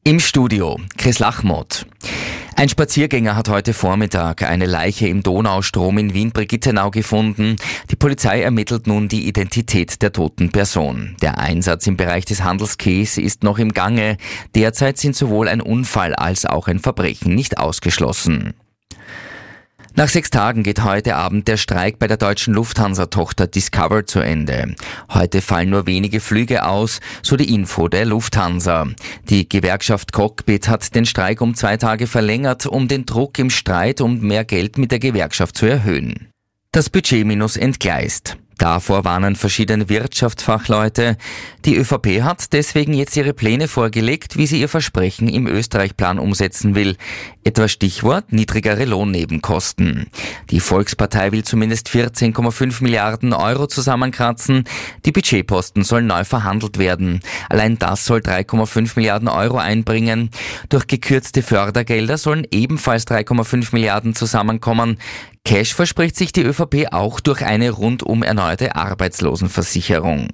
Im Studio Chris Lachmuth. Ein Spaziergänger hat heute Vormittag eine Leiche im Donaustrom in Wien-Brigittenau gefunden. Die Polizei ermittelt nun die Identität der toten Person. Der Einsatz im Bereich des Handelsquais ist noch im Gange. Derzeit sind sowohl ein Unfall als auch ein Verbrechen nicht ausgeschlossen. Nach 6 Tagen geht heute Abend der Streik bei der deutschen Lufthansa-Tochter Discover zu Ende. Heute fallen nur wenige Flüge aus, so die Info der Lufthansa. Die Gewerkschaft Cockpit hat den Streik um 2 Tage verlängert, um den Druck im Streit um mehr Geld mit der Gewerkschaft zu erhöhen. Das Budgetminus entgleist. Davor warnen verschiedene Wirtschaftsfachleute. Die ÖVP hat deswegen jetzt ihre Pläne vorgelegt, wie sie ihr Versprechen im Österreich-Plan umsetzen will. Etwa Stichwort niedrigere Lohnnebenkosten. Die Volkspartei will zumindest 14,5 Milliarden Euro zusammenkratzen. Die Budgetposten sollen neu verhandelt werden. Allein das soll 3,5 Milliarden Euro einbringen. Durch gekürzte Fördergelder sollen ebenfalls 3,5 Milliarden zusammenkommen. Cash verspricht sich die ÖVP auch durch eine rundum erneuerte Arbeitslosenversicherung.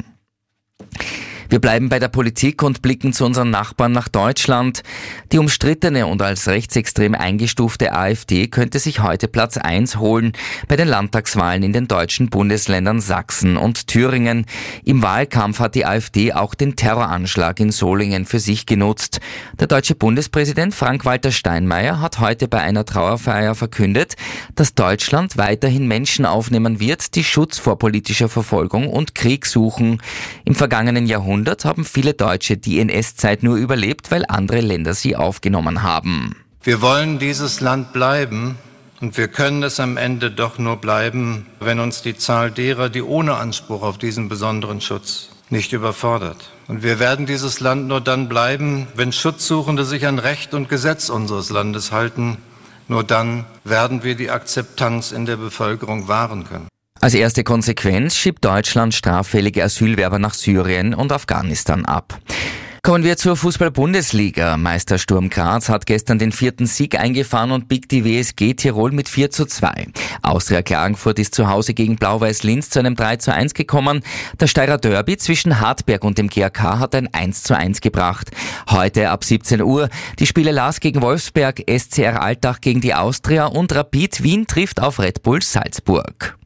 Wir bleiben bei der Politik und blicken zu unseren Nachbarn nach Deutschland. Die umstrittene und als rechtsextrem eingestufte AfD könnte sich heute Platz 1 holen bei den Landtagswahlen in den deutschen Bundesländern Sachsen und Thüringen. Im Wahlkampf hat die AfD auch den Terroranschlag in Solingen für sich genutzt. Der deutsche Bundespräsident Frank-Walter Steinmeier hat heute bei einer Trauerfeier verkündet, dass Deutschland weiterhin Menschen aufnehmen wird, die Schutz vor politischer Verfolgung und Krieg suchen. Im vergangenen Jahrhundert haben viele Deutsche die NS-Zeit nur überlebt, weil andere Länder sie aufgenommen haben. Wir wollen dieses Land bleiben und wir können es am Ende doch nur bleiben, wenn uns die Zahl derer, die ohne Anspruch auf diesen besonderen Schutz nicht überfordert. Und wir werden dieses Land nur dann bleiben, wenn Schutzsuchende sich an Recht und Gesetz unseres Landes halten. Nur dann werden wir die Akzeptanz in der Bevölkerung wahren können. Als erste Konsequenz schiebt Deutschland straffällige Asylwerber nach Syrien und Afghanistan ab. Kommen wir zur Fußball-Bundesliga. Meister Sturm Graz hat gestern den 4. Sieg eingefahren und biegt die WSG Tirol mit 4:2. Austria Klagenfurt ist zu Hause gegen Blau-Weiß Linz zu einem 3:1 gekommen. Das Steirer Derby zwischen Hartberg und dem GAK hat ein 1:1 gebracht. Heute ab 17 Uhr die Spiele Lars gegen Wolfsberg, SCR Altach gegen die Austria und Rapid Wien trifft auf Red Bull Salzburg.